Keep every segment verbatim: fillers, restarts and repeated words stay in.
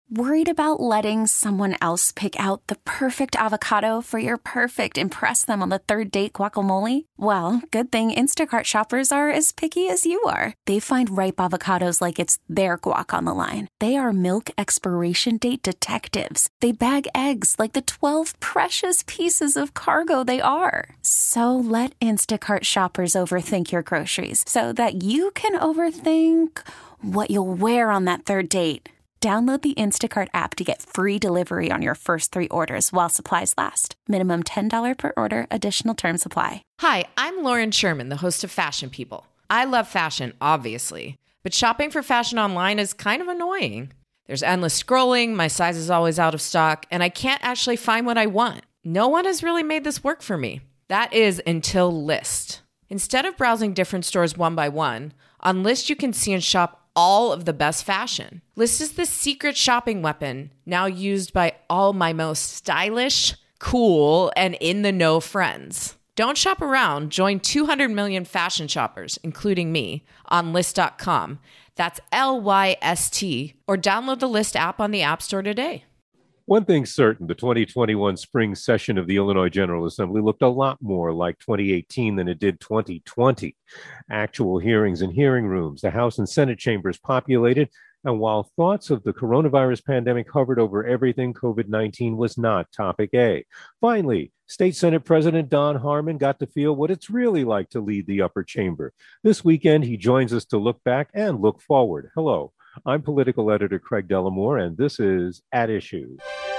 Worried about letting someone else pick out the perfect avocado for your perfect impress them on the third date guacamole? Well, good thing Instacart shoppers are as picky as you are. They find ripe avocados like it's their guac on the line. They are milk expiration date detectives. They bag eggs like the twelve precious pieces of cargo they are. So let Instacart shoppers overthink your groceries so that you can overthink what you'll wear on that third date. Download the Instacart app to get free delivery on your first three orders while supplies last. Minimum ten dollars per order. Additional terms apply. Hi, I'm Lauren Sherman, the host of Fashion People. I love fashion, obviously, but shopping for fashion online is kind of annoying. There's endless scrolling, my size is always out of stock, and I can't actually find what I want. No one has really made this work for me. That is until Lyst. Instead of browsing different stores one by one, on Lyst you can see and shop all of the best fashion. Lyst is the secret shopping weapon now used by all my most stylish, cool, and in-the-know friends. Don't shop around. Join two hundred million fashion shoppers, including me, on Lyst dot com. That's L Y S T, or download the Lyst app on the App Store today. One thing's certain, the twenty twenty-one spring session of the Illinois General Assembly looked a lot more like twenty eighteen than it did twenty twenty. Actual hearings in hearing rooms, the House and Senate chambers populated, and while thoughts of the coronavirus pandemic hovered over everything, COVID nineteen was not topic A. Finally, State Senate President Don Harmon got to feel what it's really like to lead the upper chamber. This weekend, he joins us to look back and look forward. Hello. I'm political editor Craig Dellamore, and this is At Issue.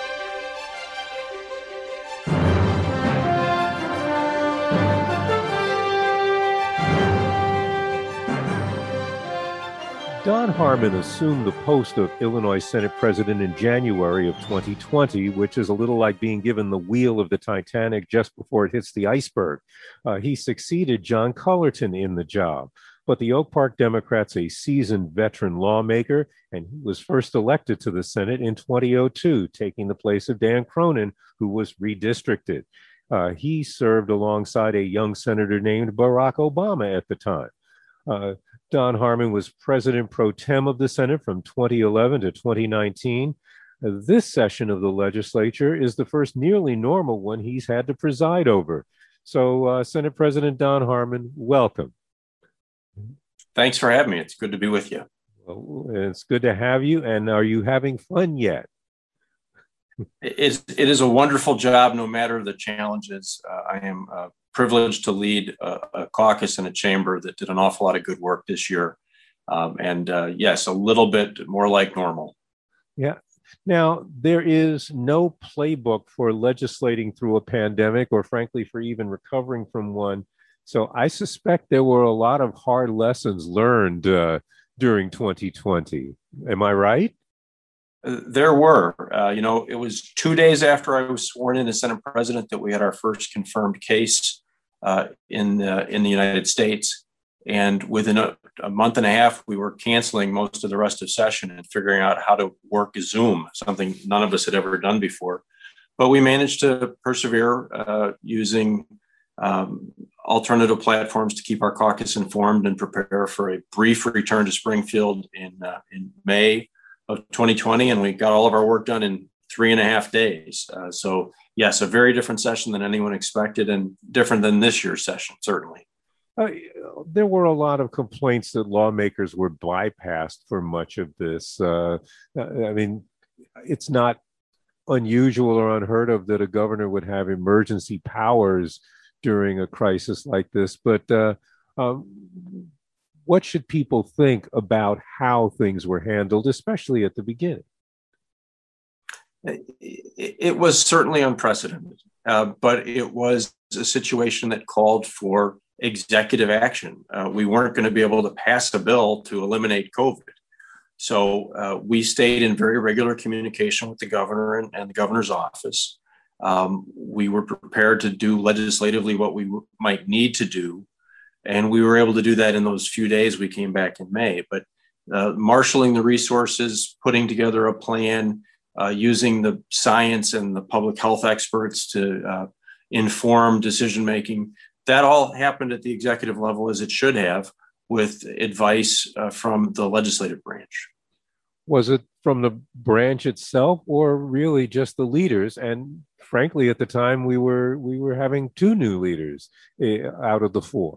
Don Harmon assumed the post of Illinois Senate President in January of twenty twenty, which is a little like being given the wheel of the Titanic just before it hits the iceberg. Uh, he succeeded John Cullerton in the job. But the Oak Park Democrat's a seasoned veteran lawmaker, and he was first elected to the Senate in twenty oh two, taking the place of Dan Cronin, who was redistricted. Uh, he served alongside a young senator named Barack Obama at the time. Uh, Don Harmon was president pro tem of the Senate from twenty eleven to twenty nineteen. Uh, this session of the legislature is the first nearly normal one he's had to preside over. So, uh, Senate President Don Harmon, welcome. Thanks for having me. It's good to be with you. Well, it's good to have you. And are you having fun yet? It is, it is a wonderful job, no matter the challenges. Uh, I am uh, privileged to lead a, a caucus in a chamber that did an awful lot of good work this year. Um, and uh, yes, a little bit more like normal. Yeah. Now, there is no playbook for legislating through a pandemic, or frankly, for even recovering from one. So I suspect there were a lot of hard lessons learned uh, during twenty twenty. Am I right? There were. Uh, you know, it was two days after I was sworn in as Senate President that we had our first confirmed case uh, in, uh, in the United States. And within a, a month and a half, we were canceling most of the rest of session and figuring out how to work Zoom, something none of us had ever done before. But we managed to persevere uh, using Um, alternative platforms to keep our caucus informed and prepare for a brief return to Springfield in uh, in May of twenty twenty, and we got all of our work done in three and a half days. Uh, so yes, a very different session than anyone expected, and different than this year's session, certainly. Uh, there were a lot of complaints that lawmakers were bypassed for much of this. Uh, I mean, it's not unusual or unheard of that a governor would have emergency powers during a crisis like this, but uh, um, what should people think about how things were handled, especially at the beginning? It was certainly unprecedented, uh, but it was a situation that called for executive action. Uh, we weren't going to be able to pass a bill to eliminate COVID. So uh, we stayed in very regular communication with the governor and, and the governor's office. Um, we were prepared to do legislatively what we w- might need to do. And we were able to do that in those few days we came back in May. But uh, marshaling the resources, putting together a plan, uh, using the science and the public health experts to uh, inform decision-making, that all happened at the executive level as it should have, with advice uh, from the legislative branch. Was it from the branch itself, or really just the leaders? And frankly, at the time, we were we were having two new leaders uh, out of the four.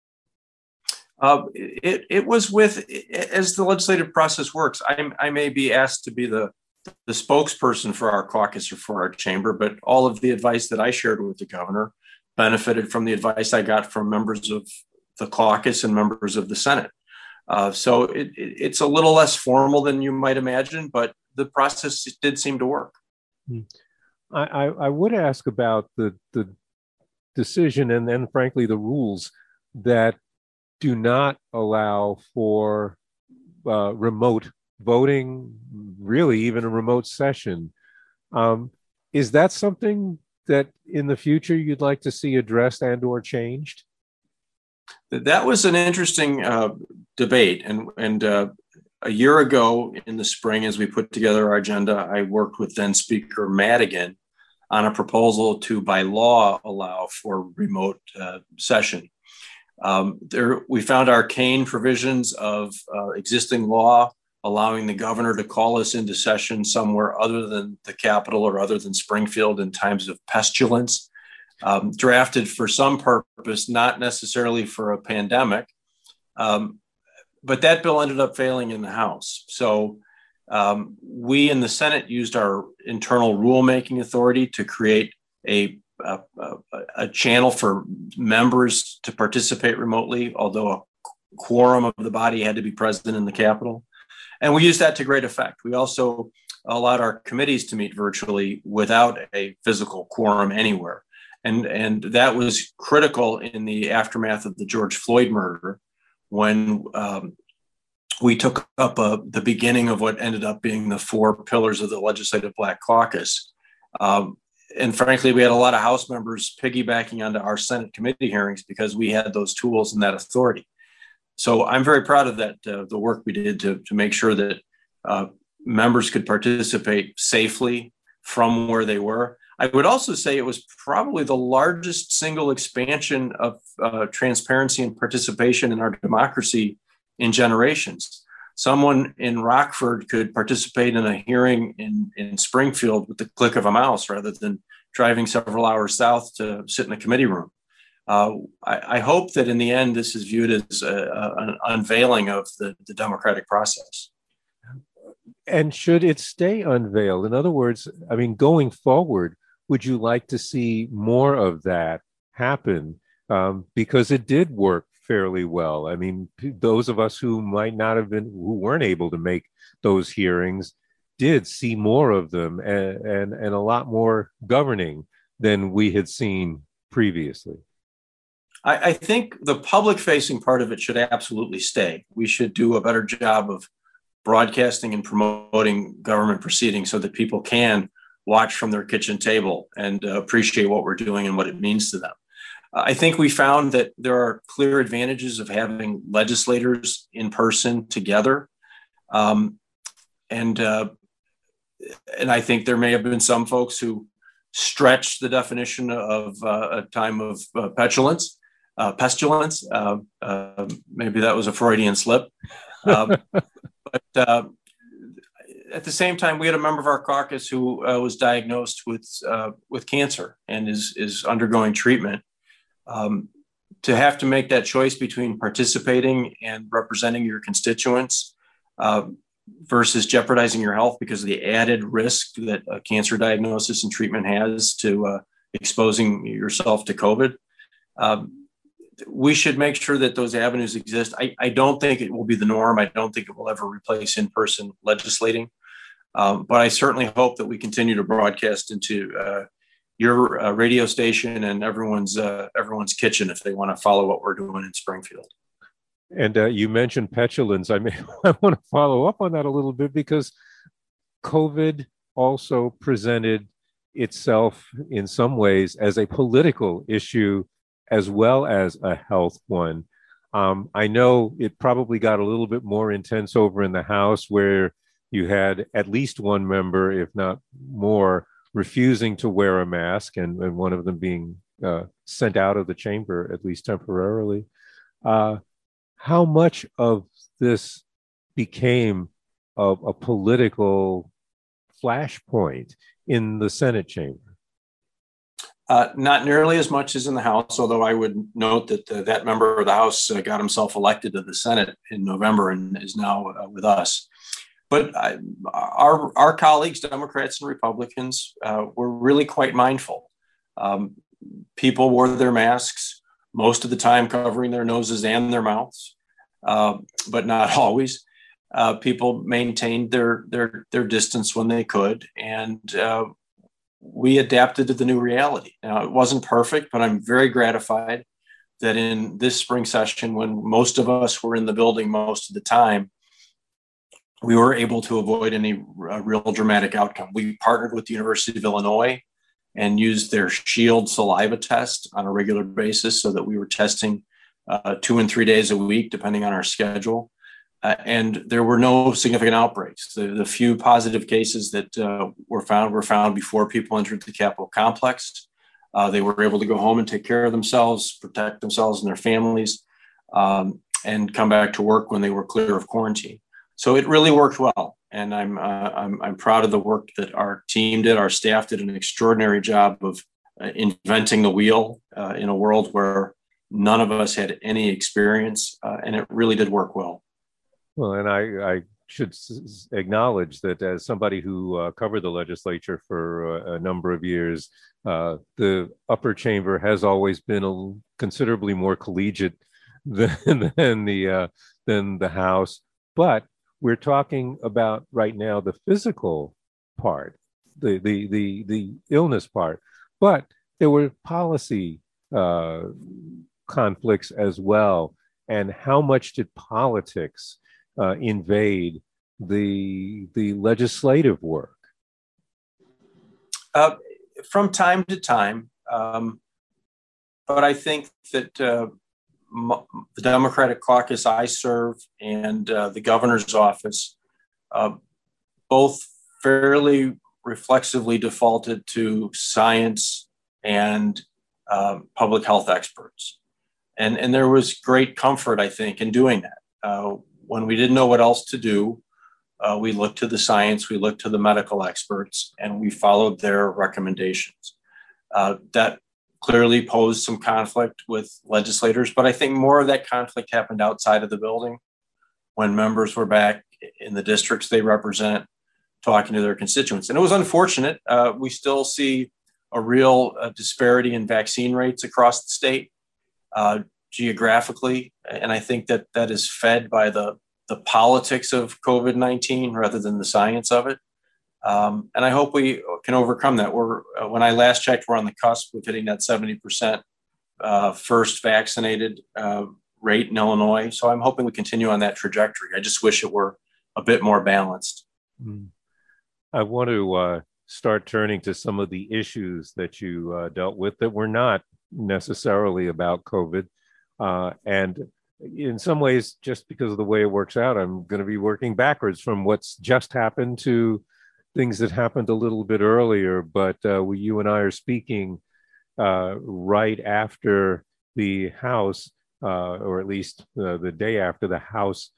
Uh, it it was with, as the legislative process works, I, I may be asked to be the the spokesperson for our caucus or for our chamber, but all of the advice that I shared with the governor benefited from the advice I got from members of the caucus and members of the Senate. Uh, so it, it, it's a little less formal than you might imagine, but the process did seem to work. I, I, I would ask about the the decision and then, frankly, the rules that do not allow for uh, remote voting, really even a remote session. Um, is that something that in the future you'd like to see addressed and or changed? That was an interesting uh, debate. And, and uh, a year ago in the spring, as we put together our agenda, I worked with then Speaker Madigan on a proposal to, by law, allow for remote uh, session. Um, there, we found arcane provisions of uh, existing law allowing the governor to call us into session somewhere other than the Capitol or other than Springfield in times of pestilence, um, drafted for some purpose, not necessarily for a pandemic. Um, but that bill ended up failing in the House. So um, we in the Senate used our internal rulemaking authority to create a A, a, a channel for members to participate remotely, although a quorum of the body had to be present in the Capitol. And we used that to great effect. We also allowed our committees to meet virtually without a physical quorum anywhere. And, and that was critical in the aftermath of the George Floyd murder, when um, we took up uh, the beginning of what ended up being the four pillars of the Legislative Black Caucus. Um, And frankly, we had a lot of House members piggybacking onto our Senate committee hearings because we had those tools and that authority. So I'm very proud of that, uh, the work we did to, to make sure that uh, members could participate safely from where they were. I would also say it was probably the largest single expansion of uh, transparency and participation in our democracy in generations. Someone in Rockford could participate in a hearing in, in Springfield with the click of a mouse rather than driving several hours south to sit in the committee room. Uh, I, I hope that in the end, this is viewed as a, a, an unveiling of the, the democratic process. And should it stay unveiled? In other words, I mean, going forward, would you like to see more of that happen? Um, because it did work fairly well. I mean, those of us who might not have been, who weren't able to make those hearings, did see more of them and, and, and a lot more governing than we had seen previously. I, I think the public facing part of it should absolutely stay. We should do a better job of broadcasting and promoting government proceedings so that people can watch from their kitchen table and uh, appreciate what we're doing and what it means to them. I think we found that there are clear advantages of having legislators in person together. Um, and, uh, and I think there may have been some folks who stretched the definition of uh, a time of uh, petulance, uh, pestilence. Uh, uh, maybe that was a Freudian slip. Um, but uh, at the same time, we had a member of our caucus who uh, was diagnosed with, uh, with cancer and is, is undergoing treatment. Um, to have to make that choice between participating and representing your constituents uh, versus jeopardizing your health because of the added risk that a cancer diagnosis and treatment has to uh, exposing yourself to COVID. Um, we should make sure that those avenues exist. I, I don't think it will be the norm. I don't think it will ever replace in-person legislating. Um, but I certainly hope that we continue to broadcast into uh, your uh, radio station and everyone's uh, everyone's kitchen if they want to follow what we're doing in Springfield. And uh, you mentioned petulance. I may I want to follow up on that a little bit because COVID also presented itself in some ways as a political issue as well as a health one. Um, I know it probably got a little bit more intense over in the House where you had at least one member, if not more, refusing to wear a mask, and, and one of them being uh, sent out of the chamber, at least temporarily. Uh, how much of this became a, a political flashpoint in the Senate chamber? Uh, not nearly as much as in the House, although I would note that uh, that member of the House uh, got himself elected to the Senate in November and is now uh, with us. But I, our, our colleagues, Democrats and Republicans, uh, were really quite mindful. Um, people wore their masks, most of the time covering their noses and their mouths, uh, but not always. Uh, people maintained their, their, their distance when they could, and uh, we adapted to the new reality. Now, it wasn't perfect, but I'm very gratified that in this spring session, when most of us were in the building most of the time, we were able to avoid any uh, real dramatic outcome. We partnered with the University of Illinois and used their Shield saliva test on a regular basis so that we were testing uh, two and three days a week, depending on our schedule. Uh, and there were no significant outbreaks. The, the few positive cases that uh, were found were found before people entered the Capitol complex. Uh, they were able to go home and take care of themselves, protect themselves and their families, um, and come back to work when they were clear of quarantine. So it really worked well. And I'm, uh, I'm, I'm proud of the work that our team did. Our staff did an extraordinary job of uh, inventing the wheel uh, in a world where none of us had any experience, uh, and it really did work well. Well, and I, I should s- acknowledge that as somebody who uh, covered the legislature for a, a number of years, uh, the upper chamber has always been a, considerably more collegiate than, than, the, uh, than the House. But we're talking about right now the physical part, the, the, the, the illness part. But there were policy uh, conflicts as well. And how much did politics Uh, invade the the legislative work? Uh, from time to time, um, but I think that uh, m- the Democratic caucus I serve and uh, the governor's office uh, both fairly reflexively defaulted to science and uh, public health experts, and and there was great comfort, I think, in doing that. Uh, When we didn't know what else to do, uh, we looked to the science, we looked to the medical experts, and we followed their recommendations. Uh, that clearly posed some conflict with legislators, but I think more of that conflict happened outside of the building when members were back in the districts they represent, talking to their constituents. And it was unfortunate. Uh, we still see a real uh, disparity in vaccine rates across the state. Uh, geographically. And I think that that is fed by the, the politics of COVID nineteen rather than the science of it. Um, and I hope we can overcome that. We're, uh, when I last checked, we're on the cusp of hitting that seventy percent uh, first vaccinated uh, rate in Illinois. So I'm hoping we continue on that trajectory. I just wish it were a bit more balanced. Mm. I want to uh, start turning to some of the issues that you uh, dealt with that were not necessarily about COVID. Uh, and in some ways, just because of the way it works out, I'm going to be working backwards from what's just happened to things that happened a little bit earlier. But uh, we, you and I are speaking uh, right after the House, uh, or at least uh, the day after the House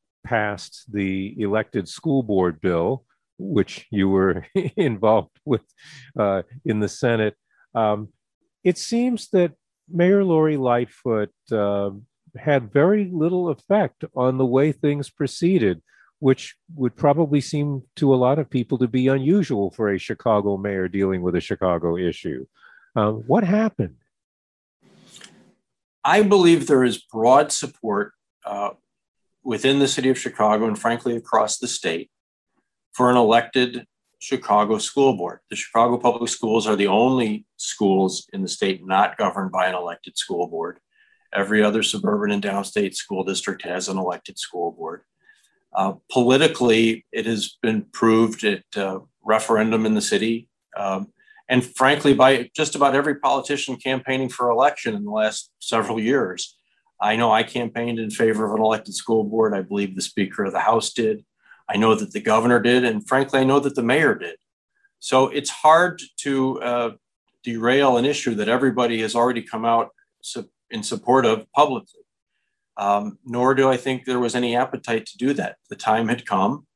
passed the elected school board bill, which you were involved with uh, in the Senate. Um, it seems that Mayor Lori Lightfoot uh, had very little effect on the way things proceeded, which would probably seem to a lot of people to be unusual for a Chicago mayor dealing with a Chicago issue. Uh, what happened? I believe there is broad support uh, within the city of Chicago and frankly across the state for an elected Chicago school board. The Chicago Public Schools are the only schools in the state not governed by an elected school board. Every other suburban and downstate school district has an elected school board. Uh, politically, it has been proved at uh, referendum in the city, um, and frankly, by just about every politician campaigning for election in the last several years. I know I campaigned in favor of an elected school board. I believe the Speaker of the House did. I know that the governor did, and frankly, I know that the mayor did. So it's hard to uh, derail an issue that everybody has already come out su- in support of publicly. Um, nor do I think there was any appetite to do that. The time had come,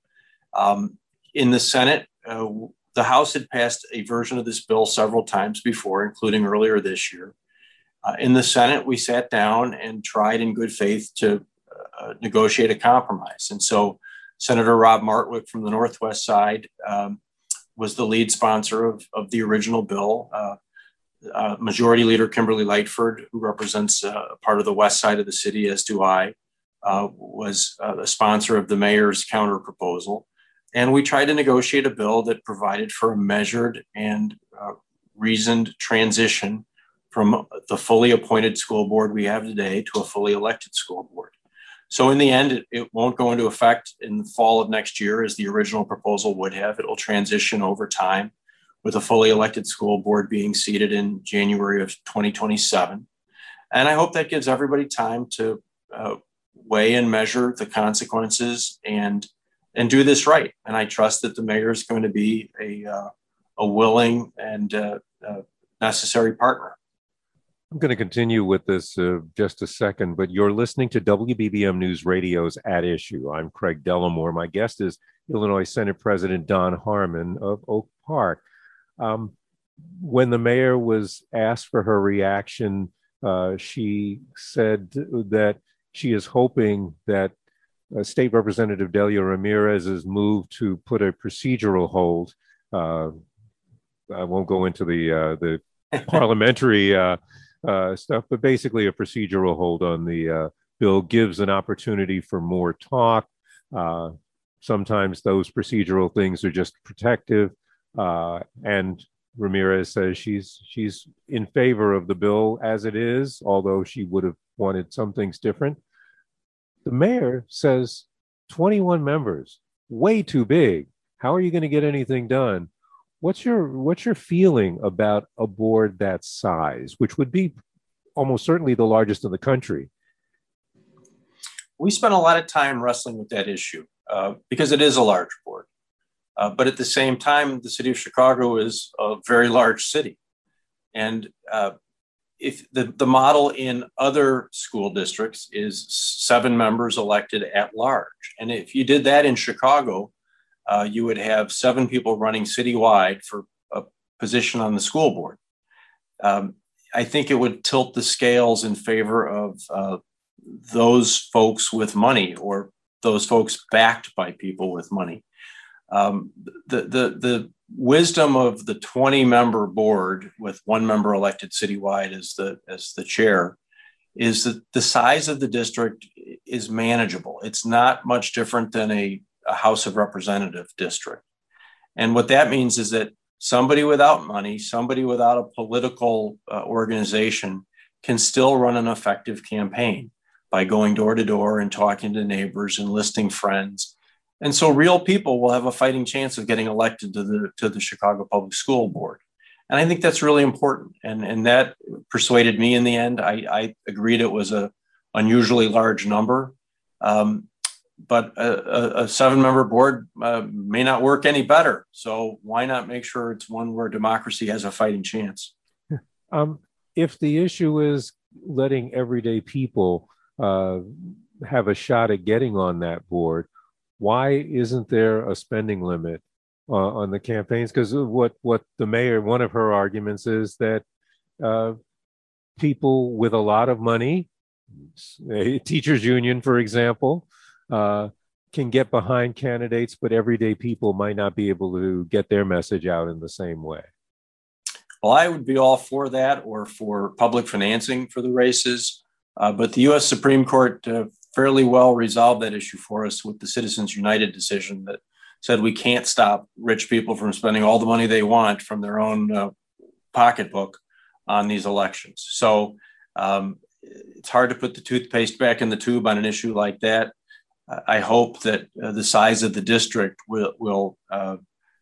Um, in the Senate, uh, the House had passed a version of this bill several times before, including earlier this year. Uh, in the Senate, we sat down and tried in good faith to uh, negotiate a compromise. And so Senator Rob Martwick from the Northwest side um, was the lead sponsor of, of the original bill. Uh, uh, Majority Leader Kimberly Lightford, who represents uh, part of the west side of the city, as do I, uh, was uh, a sponsor of the mayor's counter proposal. And we tried to negotiate a bill that provided for a measured and uh, reasoned transition from the fully appointed school board we have today to a fully elected school board. So in the end, it, it won't go into effect in the fall of next year as the original proposal would have. It will transition over time with a fully elected school board being seated in January of twenty twenty-seven. And I hope that gives everybody time to uh, weigh and measure the consequences and, and do this right. And I trust that the mayor is going to be a, uh, a willing and uh, uh, necessary partner. I'm going to continue with this uh, just a second, but you're listening to W B B M News Radio's At Issue. I'm Craig Dellamore. My guest is Illinois Senate President Don Harmon of Oak Park. Um, when the mayor was asked for her reaction, uh, she said that she is hoping that uh, State Representative Delia Ramirez's move to put a procedural hold, uh, I won't go into the, uh, the parliamentary uh, Uh, stuff, but basically a procedural hold on the uh, bill gives an opportunity for more talk. Uh, sometimes those procedural things are just protective. Uh, and Ramirez says she's she's in favor of the bill as it is, although she would have wanted some things different. The mayor says twenty-one members, way too big. How are you going to get anything done? What's your what's your feeling about a board that size, which would be almost certainly the largest in the country? We spent a lot of time wrestling with that issue uh, because it is a large board. Uh, but at the same time, the city of Chicago is a very large city. And uh, if the, the model in other school districts is seven members elected at large. And if you did that in Chicago, Uh, you would have seven people running citywide for a position on the school board. Um, I think it would tilt the scales in favor of uh, those folks with money or those folks backed by people with money. Um, the, the, the wisdom of the twenty member board with one member elected citywide as the, as the chair is that the size of the district is manageable. It's not much different than a a House of Representative district. And what that means is that somebody without money, somebody without a political uh, organization can still run an effective campaign by going door to door and talking to neighbors and listing friends. And so real people will have a fighting chance of getting elected to the, to the Chicago Public School Board. And I think that's really important. And, and that persuaded me in the end. I, I agreed it was a unusually large number. Um, But a, a, a seven-member board uh, may not work any better. So why not make sure it's one where democracy has a fighting chance? Um, if the issue is letting everyday people uh, have a shot at getting on that board, why isn't there a spending limit uh, on the campaigns? Because what what the mayor, one of her arguments is that uh, people with a lot of money, a teachers union, for example, Uh, can get behind candidates, but everyday people might not be able to get their message out in the same way. Well, I would be all for that or for public financing for the races. Uh, but the U S Supreme Court uh, fairly well resolved that issue for us with the Citizens United decision that said we can't stop rich people from spending all the money they want from their own uh, pocketbook on these elections. So um, it's hard to put the toothpaste back in the tube on an issue like that. I hope that uh, the size of the district will, will uh,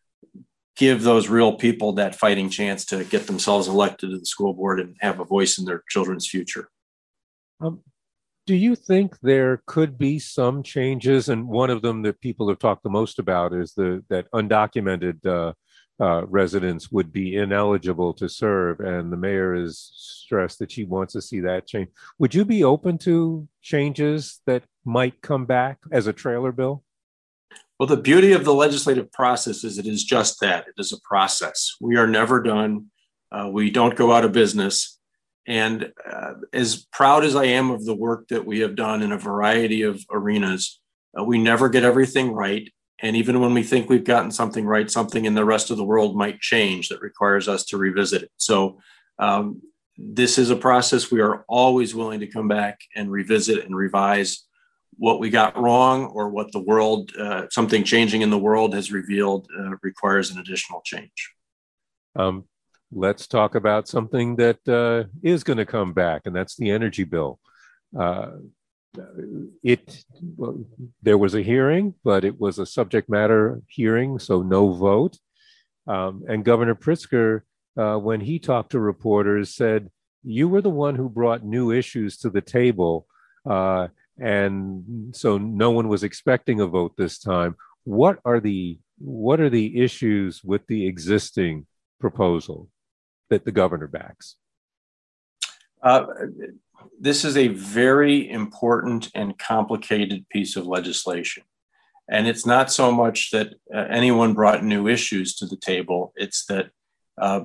give those real people that fighting chance to get themselves elected to the school board and have a voice in their children's future. Um, do you think there could be some changes? And one of them that people have talked the most about is the that undocumented uh, uh, residents would be ineligible to serve. And the mayor has stressed that she wants to see that change. Would you be open to changes that might come back as a trailer bill? Well, the beauty of the legislative process is it is just that. It is a process. We are never done. Uh, we don't go out of business. And uh, as proud as I am of the work that we have done in a variety of arenas, uh, we never get everything right. And even when we think we've gotten something right, something in the rest of the world might change that requires us to revisit it. So um, this is a process. We are always willing to come back and revisit and revise what we got wrong, or what the world, uh, something changing in the world has revealed uh, requires an additional change. Um, let's talk about something that uh, is going to come back, and that's the energy bill. Uh, it well, there was a hearing, but it was a subject matter hearing, so no vote. Um, and Governor Pritzker, uh, when he talked to reporters, said, "You were the one who brought new issues to the table." Uh, And so no one was expecting a vote this time. What are the what are the issues with the existing proposal that the governor backs? Uh, this is a very important and complicated piece of legislation. And it's not so much that uh, anyone brought new issues to the table. It's that uh,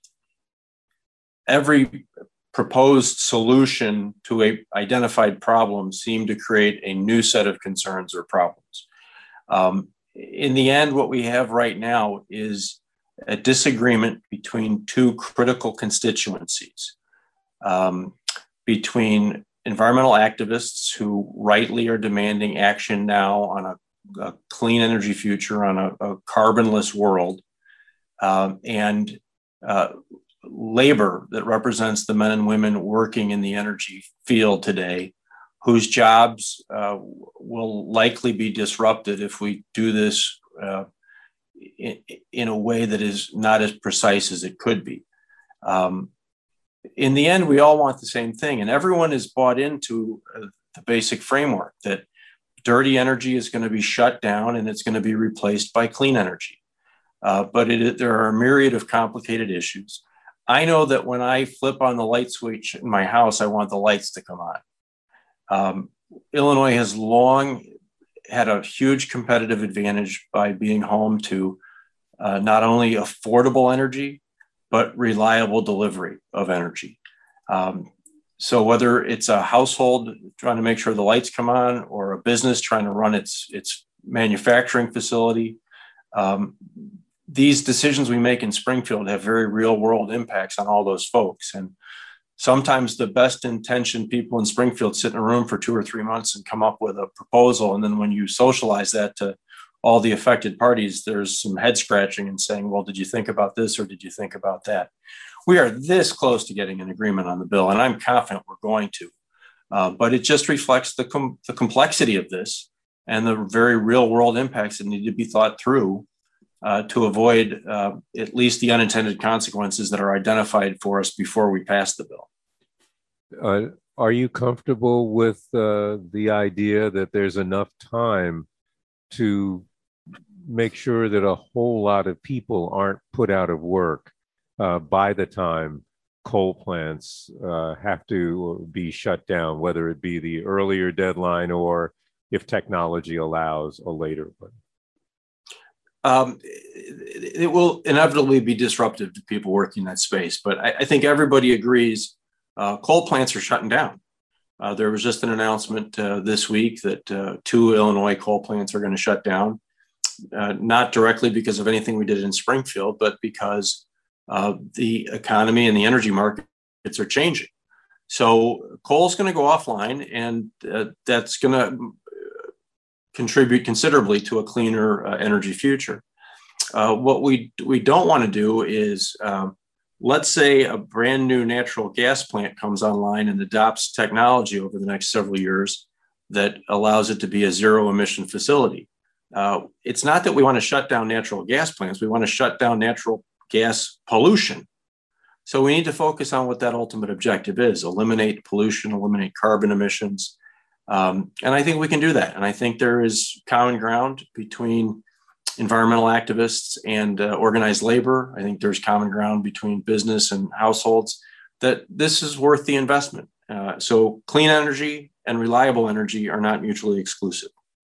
every proposed solution to a identified problem seemed to create a new set of concerns or problems. Um, in the end, what we have right now is a disagreement between two critical constituencies, um, between environmental activists who rightly are demanding action now on a, a clean energy future, on a, a carbonless world, um, and uh, labor that represents the men and women working in the energy field today, whose jobs uh, will likely be disrupted if we do this uh, in, in a way that is not as precise as it could be. Um, in the end, we all want the same thing, and everyone is bought into uh, the basic framework that dirty energy is going to be shut down and it's going to be replaced by clean energy. Uh, but it, there are a myriad of complicated issues. I know that when I flip on the light switch in my house, I want the lights to come on. Um, Illinois has long had a huge competitive advantage by being home to uh, not only affordable energy, but reliable delivery of energy. Um, so whether it's a household trying to make sure the lights come on, or a business trying to run its, its manufacturing facility, um, these decisions we make in Springfield have very real world impacts on all those folks. And sometimes the best intentioned people in Springfield sit in a room for two or three months and come up with a proposal. And then when you socialize that to all the affected parties, there's some head scratching and saying, well, did you think about this or did you think about that? We are this close to getting an agreement on the bill, and I'm confident we're going to. Uh, but it just reflects the, com- the complexity of this and the very real world impacts that need to be thought through Uh, to avoid uh, at least the unintended consequences that are identified for us before we pass the bill. Uh, are you comfortable with uh, the idea that there's enough time to make sure that a whole lot of people aren't put out of work uh, by the time coal plants uh, have to be shut down, whether it be the earlier deadline or, if technology allows, a later one? Um, it, it will inevitably be disruptive to people working in that space. But I, I think everybody agrees uh, coal plants are shutting down. Uh, there was just an announcement uh, this week that uh, two Illinois coal plants are going to shut down, uh, not directly because of anything we did in Springfield, but because uh, the economy and the energy markets are changing. So coal is going to go offline, and uh, that's going to contribute considerably to a cleaner uh, energy future. Uh, what we we don't want to do is, um, let's say a brand new natural gas plant comes online and adopts technology over the next several years that allows it to be a zero emission facility. Uh, it's not that we want to shut down natural gas plants. We want to shut down natural gas pollution. So we need to focus on what that ultimate objective is: eliminate pollution, eliminate carbon emissions. Um, and I think we can do that. And I think there is common ground between environmental activists and uh, organized labor. I think there's common ground between business and households that this is worth the investment. Uh, so clean energy and reliable energy are not mutually exclusive.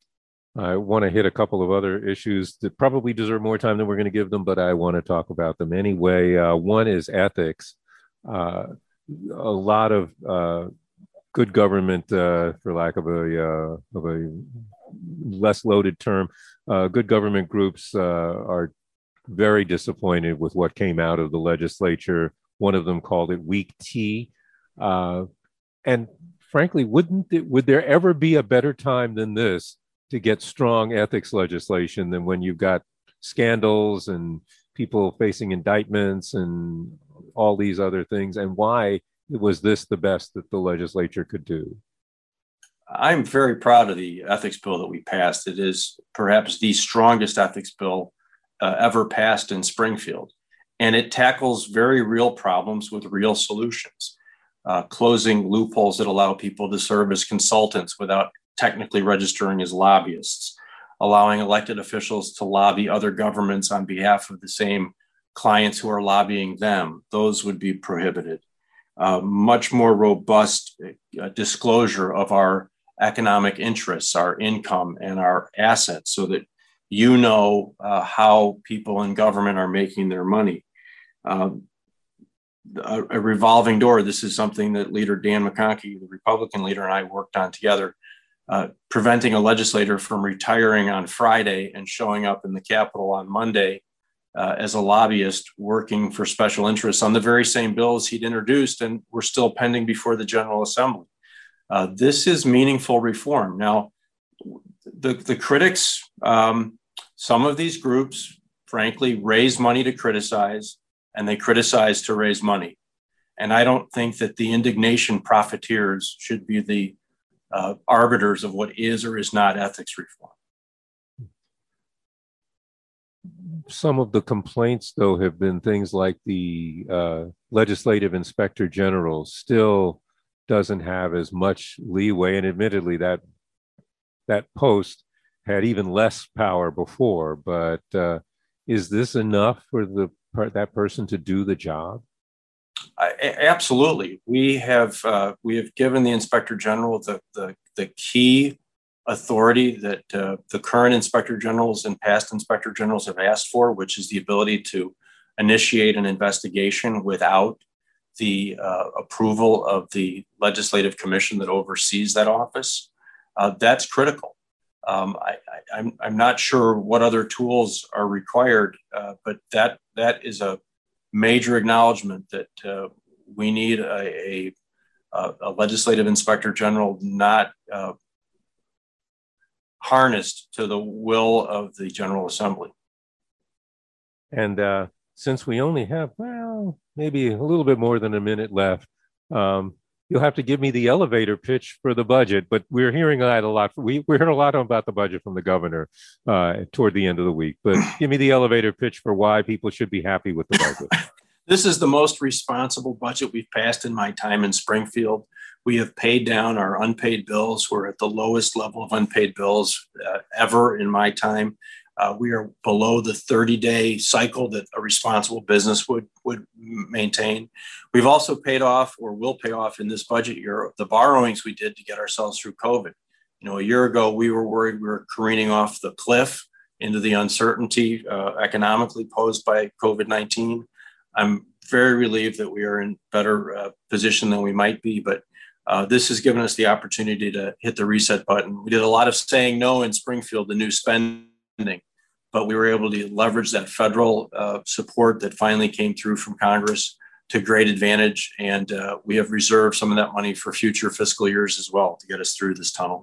I want to hit a couple of other issues that probably deserve more time than we're going to give them, but I want to talk about them anyway. Uh, one is ethics. Uh, a lot of uh, good government, uh, for lack of a uh, of a less loaded term, uh, good government groups uh, are very disappointed with what came out of the legislature. One of them called it weak tea, uh, and frankly, wouldn't it, would there ever be a better time than this to get strong ethics legislation than when you've got scandals and people facing indictments and all these other things? And why was this the best that the legislature could do? I'm very proud of the ethics bill that we passed. It is perhaps the strongest ethics bill uh, ever passed in Springfield. And it tackles very real problems with real solutions, uh, closing loopholes that allow people to serve as consultants without technically registering as lobbyists, allowing elected officials to lobby other governments on behalf of the same clients who are lobbying them. Those would be prohibited. Uh, much more robust uh, disclosure of our economic interests, our income, and our assets, so that you know uh, how people in government are making their money. Um, a, a revolving door. This is something that Leader Dan McConkey, the Republican leader, and I worked on together. Uh, preventing a legislator from retiring on Friday and showing up in the Capitol on Monday uh, as a lobbyist working for special interests on the very same bills he'd introduced and were still pending before the General Assembly. Uh, this is meaningful reform. Now, the, the critics, um, some of these groups, frankly, raise money to criticize, and they criticize to raise money. And I don't think that the indignation profiteers should be the Uh, arbiters of what is or is not ethics reform. Some of the complaints, though, have been things like the uh, legislative inspector general still doesn't have as much leeway. And admittedly, that that post had even less power before. But uh, is this enough for the that person to do the job? I, absolutely. We have uh, we have given the Inspector General the the, the key authority that uh, the current Inspector Generals and past Inspector Generals have asked for, which is the ability to initiate an investigation without the uh, approval of the Legislative Commission that oversees that office. Uh, that's critical. Um, I, I, I'm I'm not sure what other tools are required, uh, but that that is a major acknowledgement that uh, we need a, a, a legislative inspector general not uh, harnessed to the will of the General Assembly. And uh, since we only have, well, maybe a little bit more than a minute left, um, you'll have to give me the elevator pitch for the budget. But we're hearing that a lot. We, we heard a lot about the budget from the governor uh, toward the end of the week. But give me the elevator pitch for why people should be happy with the budget. This is the most responsible budget we've passed in my time in Springfield. We have paid down our unpaid bills. We're at the lowest level of unpaid bills uh, ever in my time. Uh, we are below the thirty-day cycle that a responsible business would, would maintain. We've also paid off, or will pay off in this budget year, the borrowings we did to get ourselves through COVID. You know, a year ago, we were worried we were careening off the cliff into the uncertainty uh, economically posed by COVID nineteen. I'm very relieved that we are in better uh, position than we might be, but uh, this has given us the opportunity to hit the reset button. We did a lot of saying no in Springfield to new spending, but we were able to leverage that federal uh, support that finally came through from Congress to great advantage. And uh, we have reserved some of that money for future fiscal years as well to get us through this tunnel.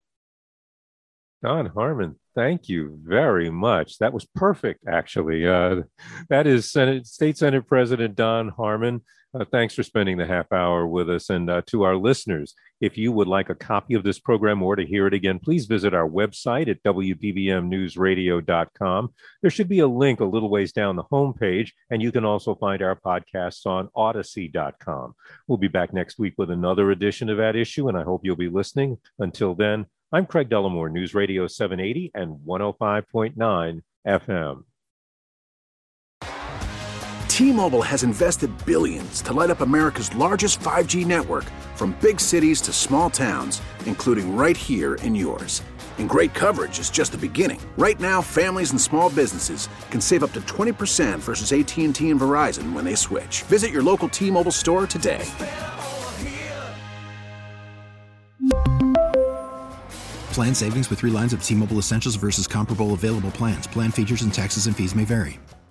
Don Harmon, thank you very much. That was perfect, actually. Uh, that is Senate, State Senate President Don Harmon. Uh, thanks for spending the half hour with us. And uh, to our listeners, if you would like a copy of this program or to hear it again, please visit our website at w b b m news radio dot com. There should be a link a little ways down the homepage, and you can also find our podcasts on odyssey dot com. We'll be back next week with another edition of At Issue, and I hope you'll be listening. Until then, I'm Craig Dellamore, News Radio seven eighty and one oh five point nine F M. T-Mobile has invested billions to light up America's largest five G network, from big cities to small towns, including right here in yours. And great coverage is just the beginning. Right now, families and small businesses can save up to twenty percent versus A T and T and Verizon when they switch. Visit your local T-Mobile store today. Plan savings with three lines of T-Mobile Essentials versus comparable available plans. Plan features and taxes and fees may vary.